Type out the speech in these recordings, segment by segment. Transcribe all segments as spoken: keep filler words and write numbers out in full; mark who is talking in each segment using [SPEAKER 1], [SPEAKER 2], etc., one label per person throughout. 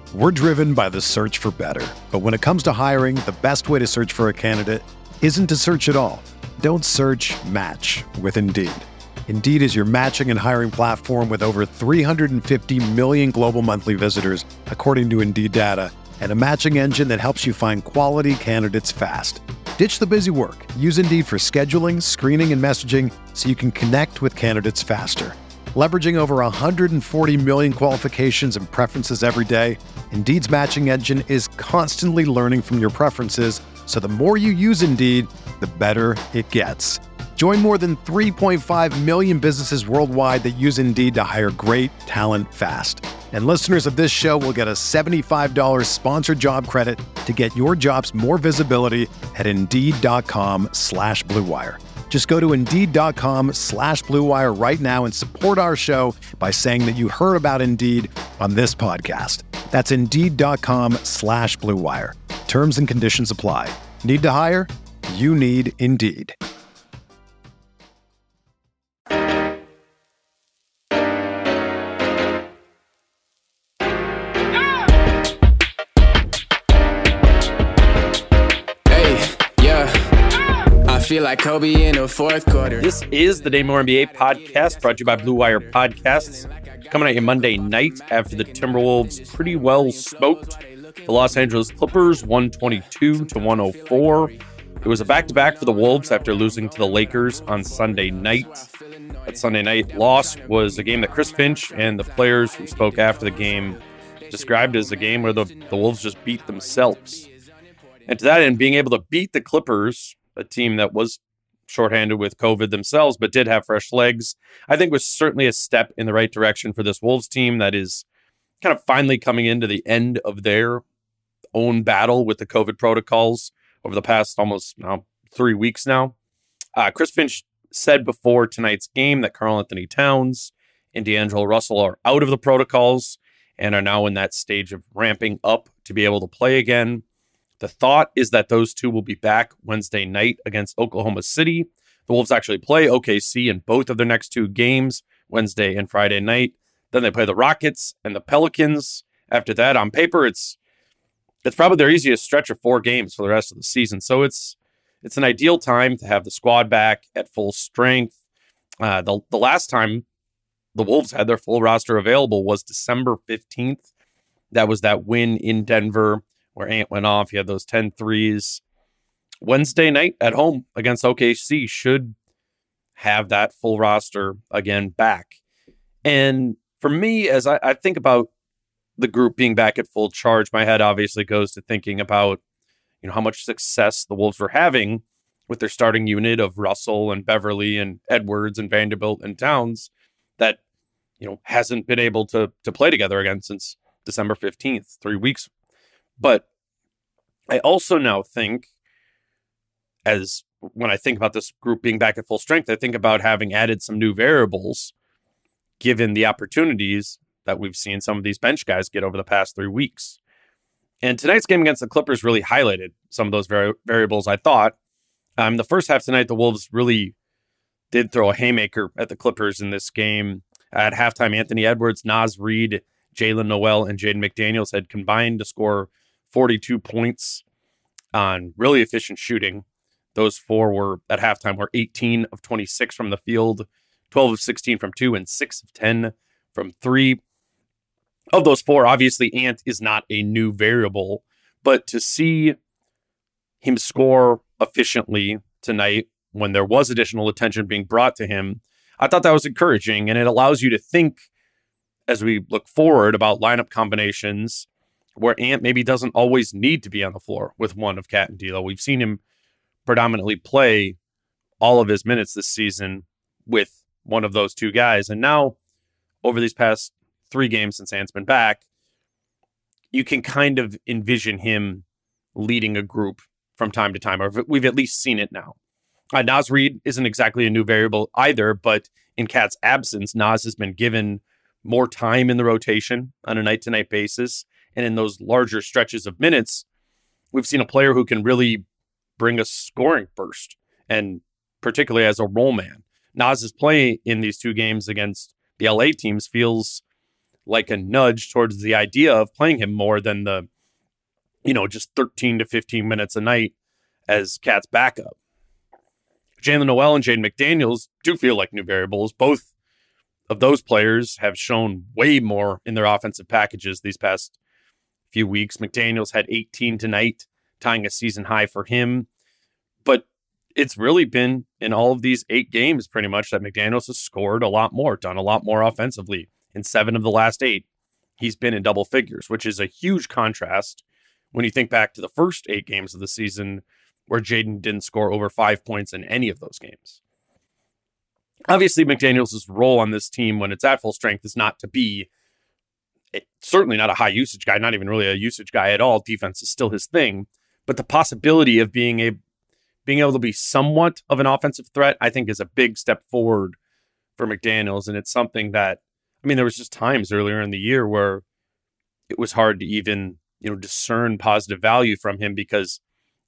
[SPEAKER 1] We're driven by the search for better. But when it comes to hiring, the best way to search for a candidate isn't to search at all. Don't search, match with Indeed. Indeed is your matching and hiring platform with over three hundred fifty million global monthly visitors, according to Indeed data, and a matching engine that helps you find quality candidates fast. Ditch the busy work. Use Indeed for scheduling, screening, and messaging so you can connect with candidates faster. Leveraging over one hundred forty million qualifications and preferences every day, Indeed's matching engine is constantly learning from your preferences, so the more you use Indeed, the better it gets. Join more than three point five million businesses worldwide that use Indeed to hire great talent fast. And listeners of this show will get a seventy-five dollars sponsored job credit to get your jobs more visibility at Indeed.com slash Blue Wire. Just go to Indeed.com slash Blue Wire right now and support our show by saying that you heard about Indeed on this podcast. That's Indeed.com slash Blue Wire. Terms and conditions apply. Need to hire? You need Indeed.
[SPEAKER 2] Feel like Kobe in the fourth quarter.
[SPEAKER 3] This is the Day More N B A podcast brought to you by Blue Wire Podcasts. Coming at you Monday night after the Timberwolves pretty well smoked the Los Angeles Clippers one twenty-two to one oh four. It was a back-to-back for the Wolves after losing to the Lakers on Sunday night. That Sunday night loss was a game that Chris Finch and the players who spoke after the game described as a game where the, the Wolves just beat themselves. And to that end, being able to beat the Clippers, a team that was shorthanded with COVID themselves, but did have fresh legs, I think was certainly a step in the right direction for this Wolves team that is kind of finally coming into the end of their own battle with the COVID protocols over the past almost now, three weeks now. Uh, Chris Finch said before tonight's game that Karl-Anthony Towns and D'Angelo Russell are out of the protocols and are now in that stage of ramping up to be able to play again. The thought is that those two will be back Wednesday night against Oklahoma City. The Wolves actually play O K C in both of their next two games, Wednesday and Friday night. Then they play the Rockets and the Pelicans. After that, on paper, it's it's probably their easiest stretch of four games for the rest of the season. So it's it's an ideal time to have the squad back at full strength. Uh, the, the last time the Wolves had their full roster available was December fifteenth. That was that win in Denver where Ant went off. He had those ten threes. Wednesday night at home against O K C should have that full roster again back. And for me, as I, I think about the group being back at full charge, my head obviously goes to thinking about, you know, how much success the Wolves were having with their starting unit of Russell and Beverly and Edwards and Vanderbilt and Towns that, you know, hasn't been able to to play together again since December fifteenth, three weeks. But I also now think, as when I think about this group being back at full strength, I think about having added some new variables given the opportunities that we've seen some of these bench guys get over the past three weeks. And tonight's game against the Clippers really highlighted some of those vari- variables, I thought. Um, the first half tonight, the Wolves really did throw a haymaker at the Clippers in this game. At halftime, Anthony Edwards, Naz Reid, Jalen Noel, and Jaden McDaniels had combined to score forty-two points on really efficient shooting. Those four were at halftime were eighteen of twenty-six from the field, twelve of sixteen from two, and six of ten from three. Of those four, obviously Ant is not a new variable, but to see him score efficiently tonight when there was additional attention being brought to him, I thought that was encouraging, and it allows you to think as we look forward about lineup combinations where Ant maybe doesn't always need to be on the floor with one of Cat and D'Lo. We've seen him predominantly play all of his minutes this season with one of those two guys. And now, over these past three games since Ant's been back, you can kind of envision him leading a group from time to time, or we've at least seen it now. Uh, Naz Reid isn't exactly a new variable either, but in Cat's absence, Naz has been given more time in the rotation on a night-to-night basis. And in those larger stretches of minutes, we've seen a player who can really bring a scoring burst, and particularly as a role man. Naz's play in these two games against the L A teams feels like a nudge towards the idea of playing him more than the, you know, just thirteen to fifteen minutes a night as Cat's backup. Jaylen Nowell and Jaden McDaniels do feel like new variables. Both of those players have shown way more in their offensive packages these past few weeks. McDaniels had eighteen tonight, tying a season high for him. But it's really been in all of these eight games pretty much that McDaniels has scored a lot more, done a lot more offensively. In seven of the last eight, he's been in double figures, which is a huge contrast when you think back to the first eight games of the season where Jaden didn't score over five points in any of those games. Obviously, McDaniels' role on this team when it's at full strength is not to be, certainly not a high usage guy, not even really a usage guy at all. Defense is still his thing. But the possibility of being a, being able to be somewhat of an offensive threat, I think is a big step forward for McDaniels. And it's something that, I mean, there was just times earlier in the year where it was hard to even, you know, discern positive value from him because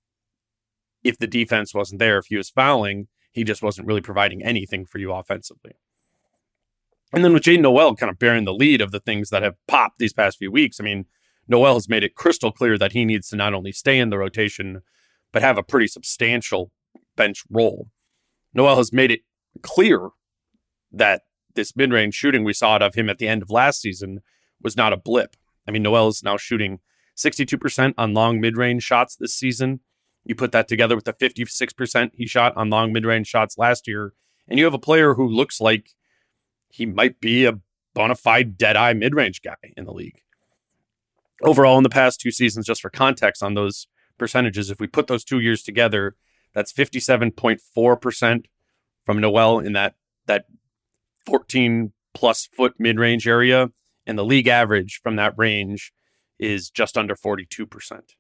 [SPEAKER 3] if the defense wasn't there, if he was fouling, he just wasn't really providing anything for you offensively. And then with Jayden Nowell kind of bearing the lead of the things that have popped these past few weeks, I mean, Nowell has made it crystal clear that he needs to not only stay in the rotation, but have a pretty substantial bench role. Nowell has made it clear that this mid-range shooting we saw out of him at the end of last season was not a blip. I mean, Nowell is now shooting sixty-two percent on long mid-range shots this season. You put that together with the fifty-six percent he shot on long mid-range shots last year, and you have a player who looks like he might be a bona fide dead-eye mid-range guy in the league. Overall, in the past two seasons, just for context on those percentages, if we put those two years together, that's fifty-seven point four percent from Nowell in that that fourteen-plus foot mid-range area, and the league average from that range is just under forty-two percent.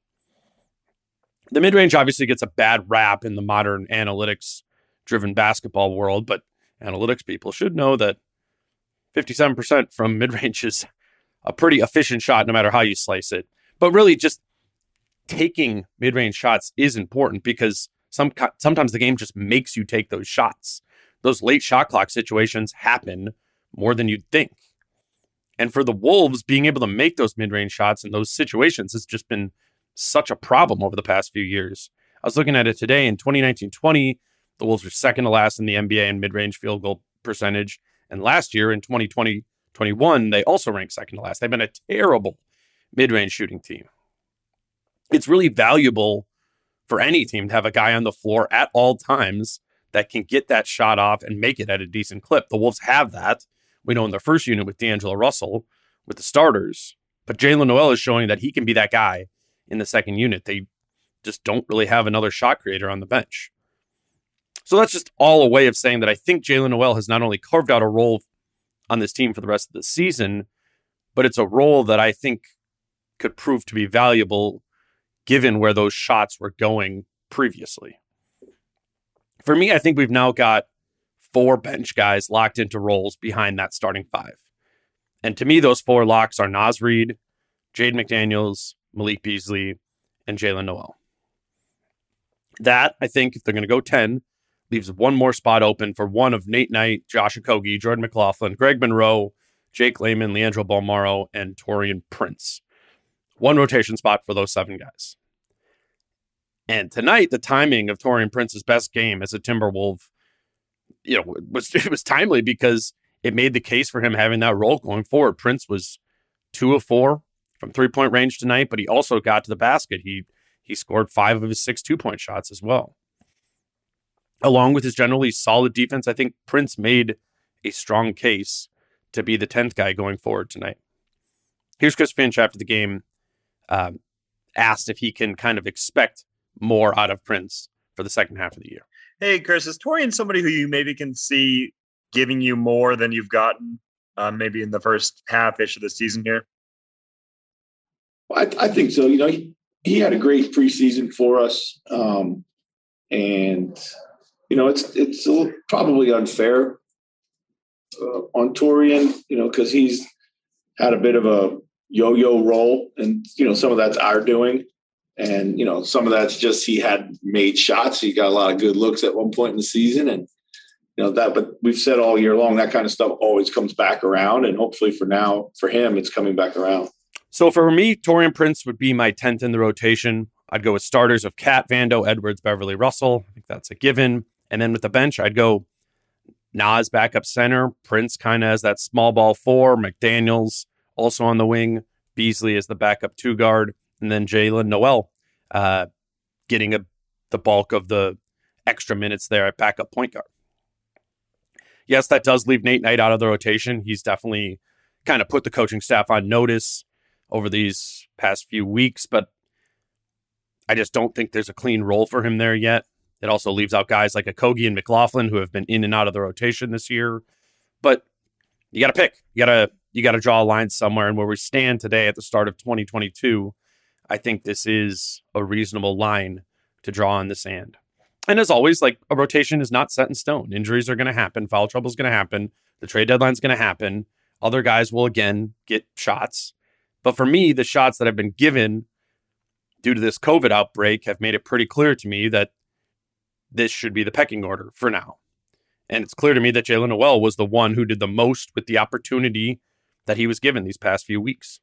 [SPEAKER 3] The mid-range obviously gets a bad rap in the modern analytics-driven basketball world, but analytics people should know that fifty-seven percent from mid-range is a pretty efficient shot no matter how you slice it. But really just taking mid-range shots is important because some sometimes the game just makes you take those shots. Those late shot clock situations happen more than you'd think. And for the Wolves, being able to make those mid-range shots in those situations has just been such a problem over the past few years. I was looking at it today. In twenty nineteen twenty, the Wolves were second to last in the N B A in mid-range field goal percentage. And last year in twenty twenty twenty-one, they also ranked second to last. They've been a terrible mid-range shooting team. It's really valuable for any team to have a guy on the floor at all times that can get that shot off and make it at a decent clip. The Wolves have that. We know in their first unit with D'Angelo Russell, with the starters. But Jaylen Nowell is showing that he can be that guy in the second unit. They just don't really have another shot creator on the bench. So that's just all a way of saying that I think Jaylen Nowell has not only carved out a role on this team for the rest of the season, but it's a role that I think could prove to be valuable given where those shots were going previously. For me, I think we've now got four bench guys locked into roles behind that starting five. And to me, those four locks are Naz Reid, Jaden McDaniels, Malik Beasley, and Jaylen Nowell. That, I think, if they're going to go ten, leaves one more spot open for one of Nate Knight, Josh Okogie, Jordan McLaughlin, Greg Monroe, Jake Layman, Leandro Bolmaro, and Taurean Prince. One rotation spot for those seven guys. And tonight, the timing of Taurean Prince's best game as a Timberwolf, you know, was it was timely because it made the case for him having that role going forward. Prince was two of four from three-point range tonight, but he also got to the basket. He he scored five of his six two-point shots as well. Along with his generally solid defense, I think Prince made a strong case to be the tenth guy going forward tonight. Here's Chris Finch after the game, um, asked if he can kind of expect more out of Prince for the second half of the year.
[SPEAKER 4] Hey, Chris, is Taurean somebody who you maybe can see giving you more than you've gotten uh, maybe in the first half-ish of the season here?
[SPEAKER 5] Well, I, I think so. You know, he, he had a great preseason for us. Um, and, you know, it's it's a little, probably unfair uh, on Taurean, you know, because he's had a bit of a yo-yo role. And, you know, some of that's our doing. And, you know, some of that's just he had made shots. He got a lot of good looks at one point in the season. And, you know, that, but we've said all year long, that kind of stuff always comes back around. And hopefully for now, for him, it's coming back around.
[SPEAKER 3] So for me, Taurean Prince would be my tenth in the rotation. I'd go with starters of Cat, Vando, Edwards, Beverly, Russell. I think that's a given. And then with the bench, I'd go Nas back up center. Prince kind of as that small ball four. McDaniels also on the wing. Beasley as the backup two guard. And then Jalen Noel uh, getting a, the bulk of the extra minutes there at backup point guard. Yes, that does leave Nate Knight out of the rotation. He's definitely kind of put the coaching staff on notice over these past few weeks, but I just don't think there's a clean role for him there yet. It also leaves out guys like Okogie and McLaughlin who have been in and out of the rotation this year. But you got to pick. You got to you got to draw a line somewhere. And where we stand today at the start of twenty twenty-two, I think this is a reasonable line to draw in the sand. And as always, like a rotation is not set in stone. Injuries are going to happen. Foul trouble is going to happen. The trade deadline is going to happen. Other guys will, again, get shots. But for me, the shots that have been given due to this COVID outbreak have made it pretty clear to me that this should be the pecking order for now. And it's clear to me that Jalen Noel was the one who did the most with the opportunity that he was given these past few weeks.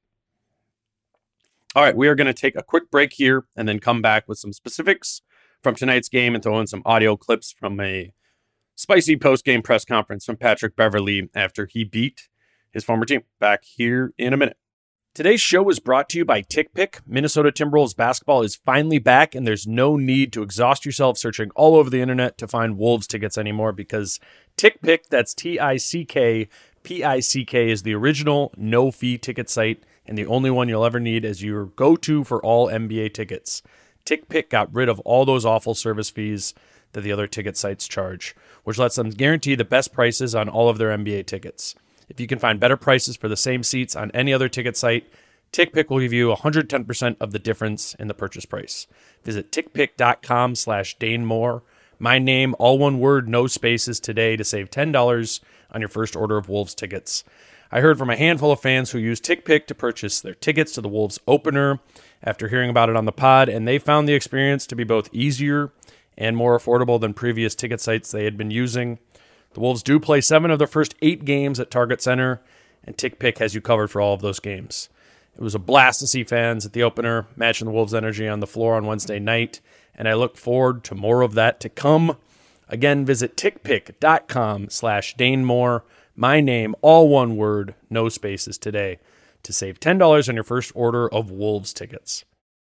[SPEAKER 3] All right, we are going to take a quick break here and then come back with some specifics from tonight's game and throw in some audio clips from a spicy post-game press conference from Patrick Beverly after he beat his former team. Back here in a minute. Today's show is brought to you by TickPick. Minnesota Timberwolves basketball is finally back, and there's no need to exhaust yourself searching all over the internet to find Wolves tickets anymore because TickPick, that's T I C K, P I C K, is the original no-fee ticket site and the only one you'll ever need as your go-to for all N B A tickets. TickPick got rid of all those awful service fees that the other ticket sites charge, which lets them guarantee the best prices on all of their N B A tickets. If you can find better prices for the same seats on any other ticket site, TickPick will give you one hundred ten percent of the difference in the purchase price. Visit tickpick.com slash Dane Moore. My name, all one word, no spaces today to save ten dollars on your first order of Wolves tickets. I heard from a handful of fans who used TickPick to purchase their tickets to the Wolves opener after hearing about it on the pod, and they found the experience to be both easier and more affordable than previous ticket sites they had been using. The Wolves do play seven of their first eight games at Target Center, and TickPick has you covered for all of those games. It was a blast to see fans at the opener, matching the Wolves' energy on the floor on Wednesday night, and I look forward to more of that to come. Again, visit tickpick.com slash Dane Moore. My name, all one word, no spaces today, to save ten dollars on your first order of Wolves tickets.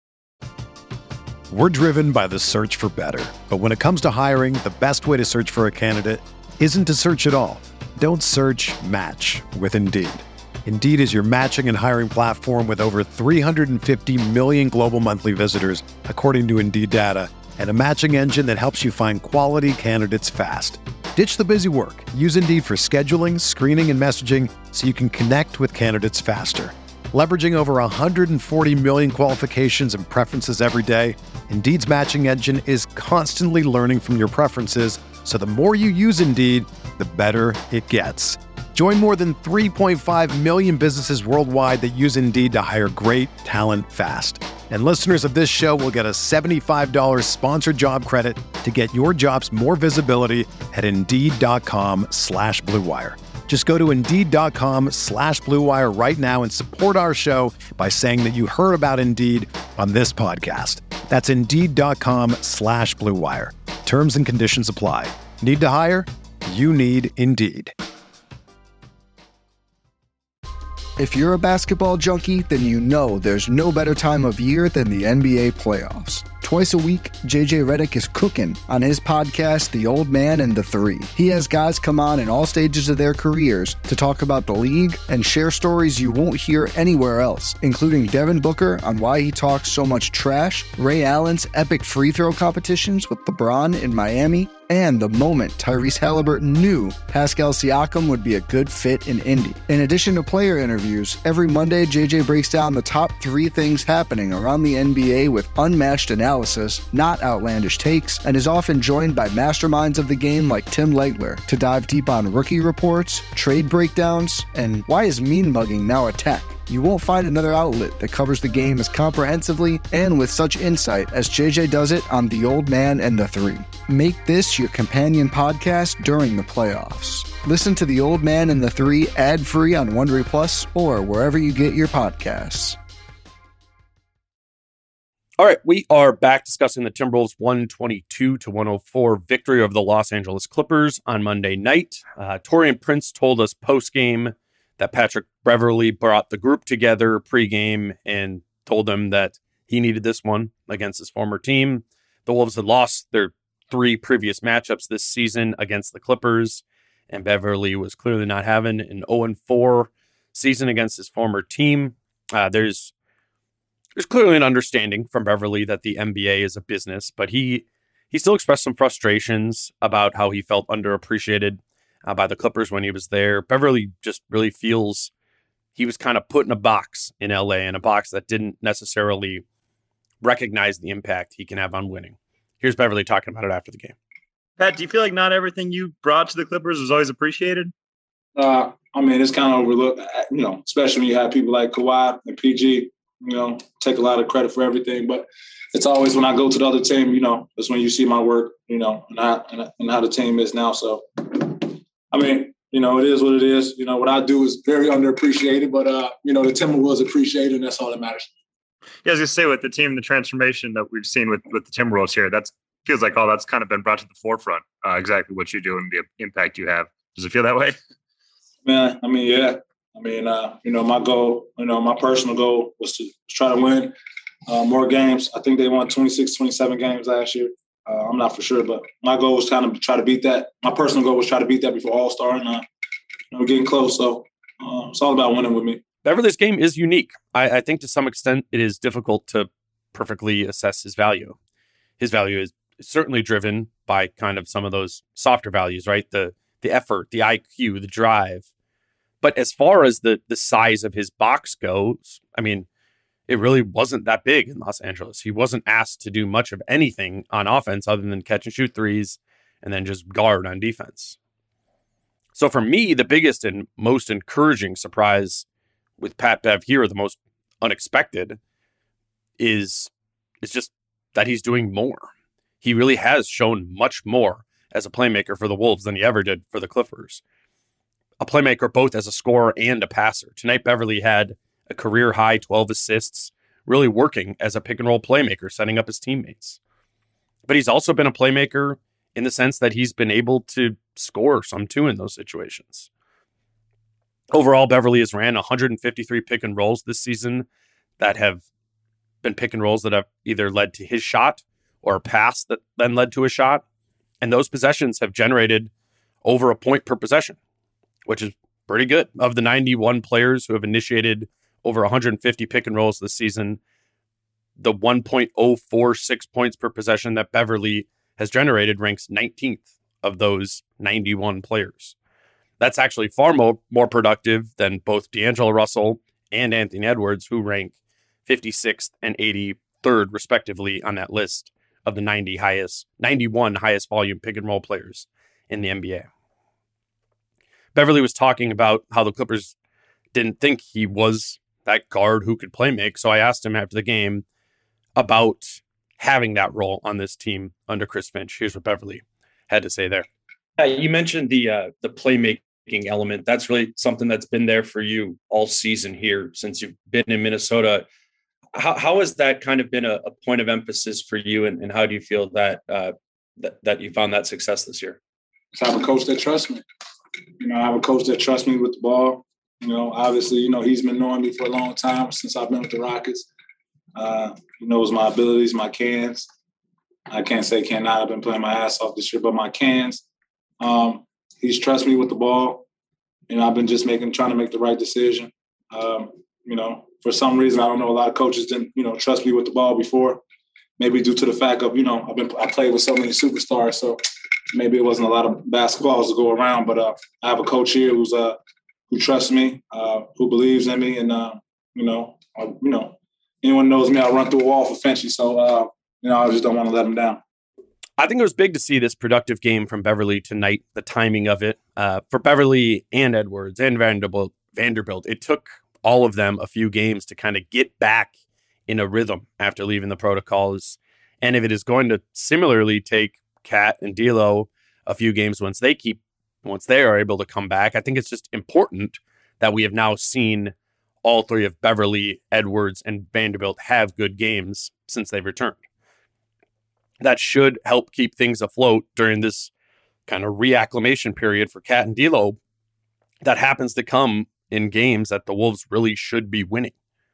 [SPEAKER 1] We're driven by the search for better. But when it comes to hiring, the best way to search for a candidate isn't to search at all. Don't search, match with Indeed. Indeed is your matching and hiring platform with over three hundred fifty million global monthly visitors, according to Indeed data, and a matching engine that helps you find quality candidates fast. Ditch the busy work. Use Indeed for scheduling, screening, and messaging so you can connect with candidates faster. Leveraging over one hundred forty million qualifications and preferences every day, Indeed's matching engine is constantly learning from your preferences, so the more you use Indeed, the better it gets. Join more than three point five million businesses worldwide that use Indeed to hire great talent fast. And listeners of this show will get a seventy-five dollars sponsored job credit to get your jobs more visibility at Indeed.com slash Blue Wire. Just go to Indeed.com slash Blue Wire right now and support our show by saying that you heard about Indeed on this podcast. That's Indeed.com slash Blue Wire. Terms and conditions apply. Need to hire? You need Indeed.
[SPEAKER 6] If you're a basketball junkie, then you know there's no better time of year than the N B A playoffs. Twice a week, J J Redick is cooking on his podcast, The Old Man and the Three. He has guys come on in all stages of their careers to talk about the league and share stories you won't hear anywhere else, including Devin Booker on why he talks so much trash, Ray Allen's epic free throw competitions with LeBron in Miami, and the moment Tyrese Halliburton knew Pascal Siakam would be a good fit in Indy. In addition to player interviews, every Monday J J breaks down the top three things happening around the N B A with unmatched analysis analysis, not outlandish takes, and is often joined by masterminds of the game like Tim Legler to dive deep on rookie reports, trade breakdowns, and why is mean mugging now a tech? You won't find another outlet that covers the game as comprehensively and with such insight as J J does it on The Old Man and the Three. Make this your companion podcast during the playoffs. Listen to The Old Man and the Three ad-free on Wondery Plus or wherever you get your podcasts.
[SPEAKER 3] All right, we are back discussing the Timberwolves' one twenty-two to one oh four victory over the Los Angeles Clippers on Monday night. Uh, Taurean Prince told us post-game that Patrick Beverley brought the group together pregame and told them that he needed this one against his former team. The Wolves had lost their three previous matchups this season against the Clippers, and Beverley was clearly not having an oh and four season against his former team. Uh, there's there's clearly an understanding from Beverley that the N B A is a business, but he he still expressed some frustrations about how he felt underappreciated Uh, by the Clippers when he was there. Beverley just really feels he was kind of put in a box in L A, in a box that didn't necessarily recognize the impact he can have on winning. Here's Beverley talking about it after the game.
[SPEAKER 4] Pat, do you feel like not everything you brought to the Clippers was always appreciated?
[SPEAKER 5] Uh, I mean, it's kind of overlooked, you know, especially when you have people like Kawhi and P G, you know, take a lot of credit for everything. But it's always when I go to the other team, you know, that's when you see my work, you know, and how, and how the team is now. So, I mean, you know, it is what it is. You know, what I do is very underappreciated, but, uh, you know, the Timberwolves appreciated, and that's all that matters.
[SPEAKER 4] Yeah, I was going to say, with the team, the transformation that we've seen with, with the Timberwolves here, that feels like all that's kind of been brought to the forefront, uh, exactly what you do and the impact you have. Does it feel that way?
[SPEAKER 5] Man, I mean, yeah. I mean, uh, you know, my goal, you know, my personal goal was to try to win uh, more games. I think they won twenty-six, twenty-seven games last year. Uh, I'm not for sure, but my goal was kind of to try to beat that. My personal goal was try to beat that before All-Star, and uh, you know, we're getting close. So uh, it's all about winning with me.
[SPEAKER 3] Beverley's game is unique. I, I think to some extent it is difficult to perfectly assess his value. His value is certainly driven by kind of some of those softer values, right? The the effort, the I Q, the drive. But as far as the the size of his box goes, I mean, it really wasn't that big in Los Angeles. He wasn't asked to do much of anything on offense other than catch and shoot threes and then just guard on defense. So for me, the biggest and most encouraging surprise with Pat Bev here, the most unexpected, is, is just that he's doing more. He really has shown much more as a playmaker for the Wolves than he ever did for the Clippers. A playmaker both as a scorer and a passer. Tonight, Beverley had a career-high twelve assists, really working as a pick-and-roll playmaker, setting up his teammates. But he's also been a playmaker in the sense that he's been able to score some, too, in those situations. Overall, Beverley has ran one hundred fifty-three pick-and-rolls this season that have been pick-and-rolls that have either led to his shot or a pass that then led to a shot. And those possessions have generated over a point per possession, which is pretty good. Of the ninety-one players who have initiated over one hundred fifty pick and rolls this season, the one point oh four six points per possession that Beverley has generated ranks nineteenth of those ninety-one players. That's actually far more, more productive than both D'Angelo Russell and Anthony Edwards, who rank fifty-sixth and eighty-third respectively on that list of the ninety highest, ninety-one highest volume pick and roll players in the N B A. Beverley was talking about how the Clippers didn't think he was that guard who could play make. So I asked him after the game about having that role on this team under Chris Finch. Here's what Beverley had to say there.
[SPEAKER 7] Uh, you mentioned the uh, the playmaking element. That's really something that's been there for you all season here since you've been in Minnesota. How how has that kind of been a, a point of emphasis for you, and, and how do you feel that, uh, that that you found that success this year?
[SPEAKER 5] So I have a coach that trusts me. You know, I have a coach that trusts me with the ball. You know, obviously, you know, he's been knowing me for a long time since I've been with the Rockets. Uh, he knows my abilities, my cans. I can't say cannot. I've been playing my ass off this year, but my cans. Um, he's trusted me with the ball. You know, I've been just making, trying to make the right decision. Um, you know, for some reason, I don't know, a lot of coaches didn't, you know, trust me with the ball before. Maybe due to the fact of, you know, I've been, I played with so many superstars, so maybe it wasn't a lot of basketballs to go around. But uh, I have a coach here who's uh, who trusts me, uh, who believes in me, and uh, you know, I, you know, anyone knows me, I run through a wall for Finchy. So uh, you know, I just don't want to let them down.
[SPEAKER 3] I think it was big to see this productive game from Beverly tonight, the timing of it. Uh, for Beverly and Edwards and Vanderbilt, Vanderbilt, it took all of them a few games to kind of get back in a rhythm after leaving the protocols. And if it is going to similarly take Cat and D'Lo a few games once they keep, once they are able to come back, I think it's just important that we have now seen all three of Beverly, Edwards, and Vanderbilt have good games since they've returned. That should help keep things afloat during this kind of reacclimation period for Cat and D'Lo that happens to come in games that the Wolves really should be winning.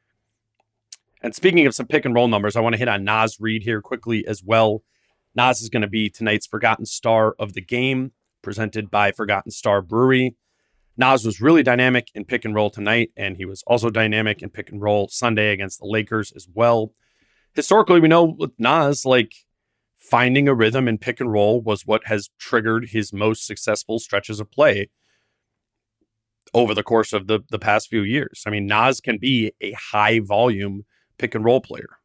[SPEAKER 3] And speaking of some pick and roll numbers, I want to hit on Naz Reid here quickly as well. Naz is going to be tonight's Forgotten Star of the game, presented by Forgotten Star Brewery. Naz was really dynamic in pick and roll tonight, and he was also dynamic in pick and roll Sunday against the Lakers as well. Historically, we know with Naz, like, finding a rhythm in pick and roll was what has triggered his most successful stretches of play over the course of the, the past few years. I mean, Naz can be a high volume pick and roll player.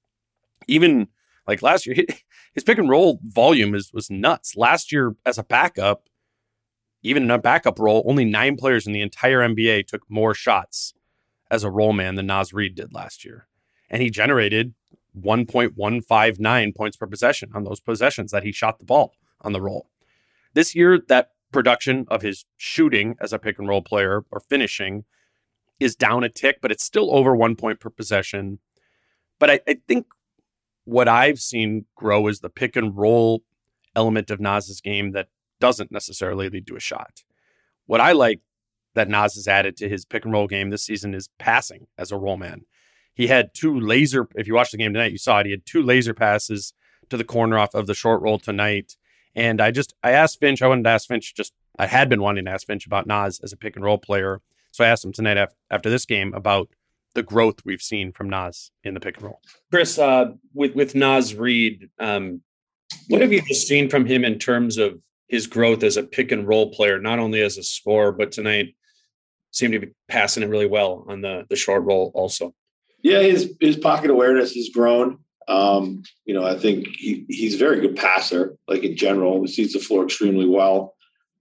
[SPEAKER 3] Even like last year, his pick and roll volume is was nuts. Last year, as a backup, even in a backup role, only nine players in the entire N B A took more shots as a roll man than Naz Reid did last year. And he generated one point one five nine points per possession on those possessions that he shot the ball on the roll. This year, that production of his shooting as a pick and roll player or finishing is down a tick, but it's still over one point per possession. But I, I think what I've seen grow is the pick and roll element of Naz's game that doesn't necessarily lead to a shot. What I like that Naz has added to his pick and roll game this season is passing as a roll man. He had two laser, if you watched the game tonight, you saw it. He had two laser passes to the corner off of the short roll tonight. And I just, I asked Finch, I wanted to ask Finch just, I had been wanting to ask Finch about Naz as a pick and roll player. So I asked him tonight after, after this game about the growth we've seen from Naz in the pick and roll.
[SPEAKER 7] Chris, uh, with, with Naz Reid, um, what have you just seen from him in terms of his growth as a pick and roll player, not only as a scorer, but tonight seemed to be passing it really well on the, the short roll also?
[SPEAKER 5] Yeah, his his pocket awareness has grown. Um, you know, I think he, he's a very good passer, like in general. He sees the floor extremely well.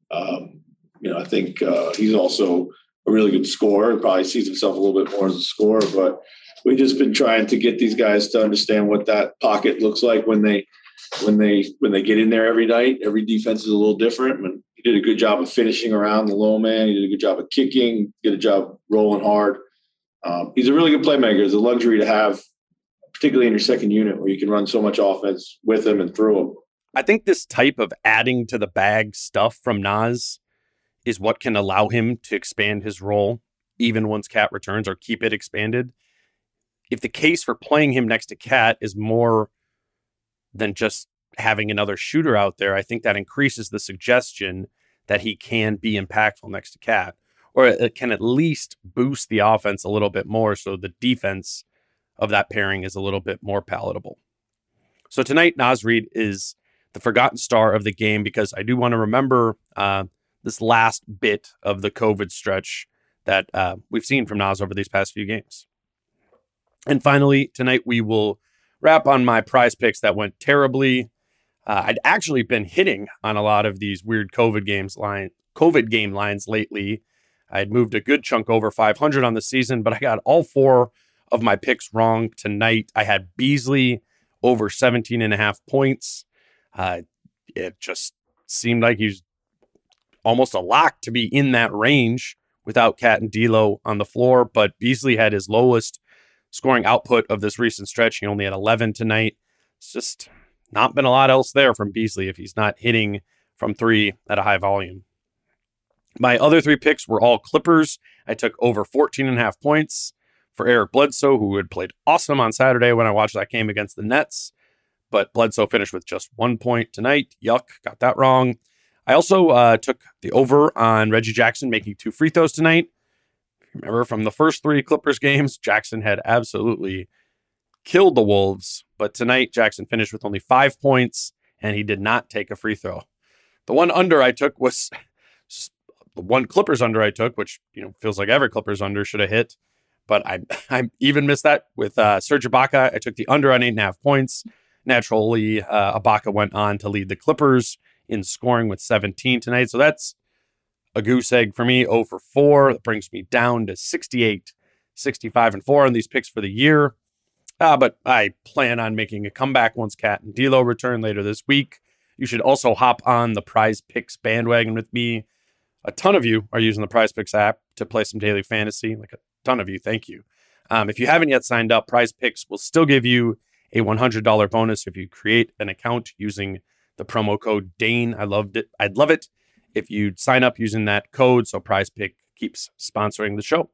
[SPEAKER 5] Um, you know, I think uh, he's also a really good scorer. He probably sees himself a little bit more as a scorer, but we've just been trying to get these guys to understand what that pocket looks like when they when they when they get in there every night. Every defense is a little different. And he did a good job of finishing around the low man. He did a good job of kicking, did a job rolling hard. Um, he's a really good playmaker. It's a luxury to have, particularly in your second unit where you can run so much offense with him and through him.
[SPEAKER 3] I think this type of adding to the bag stuff from Naz is what can allow him to expand his role even once Cat returns, or keep it expanded. If the case for playing him next to Cat is more than just having another shooter out there, I think that increases the suggestion that he can be impactful next to Cat. Or it can at least boost the offense a little bit more so the defense of that pairing is a little bit more palatable. So tonight, Naz Reid is the forgotten star of the game because I do want to remember uh, this last bit of the COVID stretch that uh, we've seen from Naz over these past few games. And finally, tonight we will wrap on my prize picks that went terribly. Uh, I'd actually been hitting on a lot of these weird COVID games line, COVID game lines lately. I had moved a good chunk over five hundred on the season, but I got all four of my picks wrong tonight. I had Beasley over seventeen and a half points. Uh, it just seemed like he's almost a lock to be in that range without Cat and D'Lo on the floor, but Beasley had his lowest scoring output of this recent stretch. He only had eleven tonight. It's just not been a lot else there from Beasley if he's not hitting from three at a high volume. My other three picks were all Clippers. I took over fourteen and a half points for Eric Bledsoe, who had played awesome on Saturday when I watched that game against the Nets. But Bledsoe finished with just one point tonight. Yuck, got that wrong. I also uh, took the over on Reggie Jackson making two free throws tonight. Remember from the first three Clippers games, Jackson had absolutely killed the Wolves. But tonight, Jackson finished with only five points, and he did not take a free throw. The one under I took was the one Clippers under I took, which, you know, feels like every Clippers under should have hit. But I I even missed that with uh, Serge Ibaka. I took the under on eight and a half points. Naturally, uh, Ibaka went on to lead the Clippers in scoring with seventeen tonight. So that's a goose egg for me, zero for four. That brings me down to sixty-eight, sixty-five, and four on these picks for the year. Uh, but I plan on making a comeback once Cat and D'Lo return later this week. You should also hop on the Prize Picks bandwagon with me. A ton of you are using the Prize Picks app to play some daily fantasy. Like a ton of you. Thank you. Um, if you haven't yet signed up, Prize Picks will still give you a one hundred dollars bonus if you create an account using the promo code Dane. I loved it. I'd love it if you'd sign up using that code. So Prize Pick keeps sponsoring the show.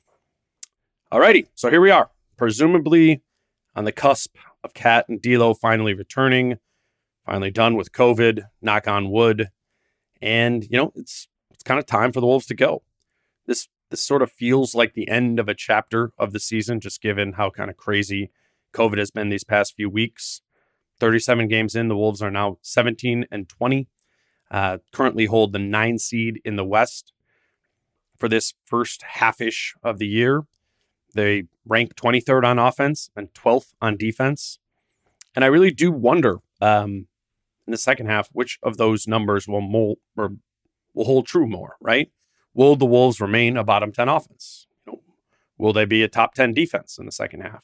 [SPEAKER 3] Alrighty. So here we are, presumably on the cusp of Cat and D'Lo finally returning, finally done with COVID, knock on wood. And, you know, it's it's kind of time for the Wolves to go. This this sort of feels like the end of a chapter of the season, just given how kind of crazy COVID has been these past few weeks. thirty-seven games in, the Wolves are now seventeen and twenty. Uh, currently hold the nine seed in the West for this first half-ish of the year. They rank twenty-third on offense and twelfth on defense. And I really do wonder um, in the second half which of those numbers will mold, or will hold true more, right? Will the Wolves remain a bottom ten offense? You know, will they be a top ten defense in the second half?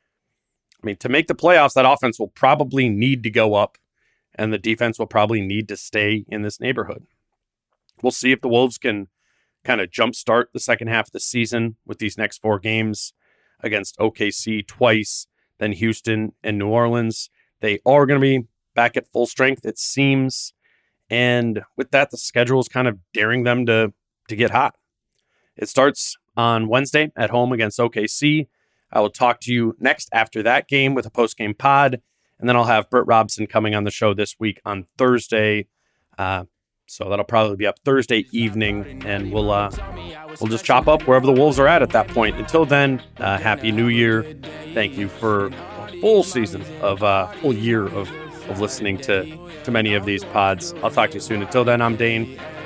[SPEAKER 3] I mean, to make the playoffs, that offense will probably need to go up, and the defense will probably need to stay in this neighborhood. We'll see if the Wolves can kind of jumpstart the second half of the season with these next four games against O K C twice, then Houston and New Orleans. They are going to be back at full strength, it seems. And with that, the schedule is kind of daring them to, to get hot. It starts on Wednesday at home against O K C. I will talk to you next after that game with a post-game pod. And then I'll have Britt Robson coming on the show this week on Thursday. Uh, so that'll probably be up Thursday evening, and we'll uh, we'll just chop up wherever the Wolves are at at that point. Until then, uh, Happy New Year. Thank you for a full season of, uh, full year of, of listening to, to many of these pods. I'll talk to you soon. Until then, I'm Dane.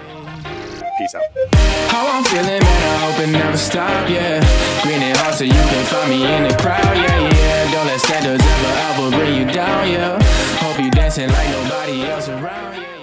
[SPEAKER 3] Peace out.
[SPEAKER 2] How I'm feeling, man, I hope it never stop, yeah. Green and hot so you can find me in the crowd, yeah, yeah. Don't let standards ever, ever bring you down, yeah. Hope you dancing like nobody else around, yeah.